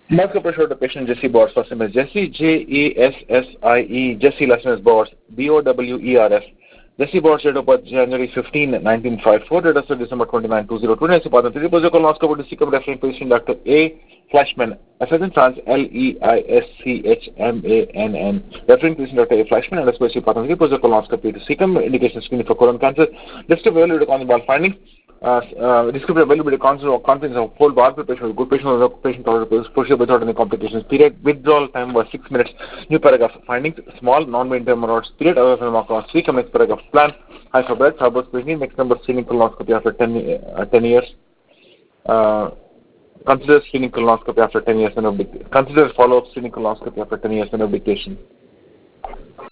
Muscle pressure to patient Jesse Bors. First name is Jesse, Jassie, Jesse, last name is Bors, Bowers. Jesse Bors, date of birth January 15, 1954, date of birth December 29, 2020. Pathogen colonoscopy to seek referring patient Dr. A. Flashman, Assistant France, Leischmann, referring patient Dr. A. Flashman, and especially pathogen colonoscopy to seek indication screening for colon cancer. List of available conjugal findings. Descriptive availability confidence of whole bar preparation with good patient or patient tolerance procedure without any complications. Period. Withdrawal time was 6 minutes. New paragraph. Findings. Small non-maintained hemorrhoids. Period. Other than Macron's 3 comments paragraph. Plan. High for bread. Fibros screening. Next number screening colonoscopy after 10 years. Consider screening colonoscopy after 10 years and of dictation. Consider follow-up screening colonoscopy after 10 years and of dictation.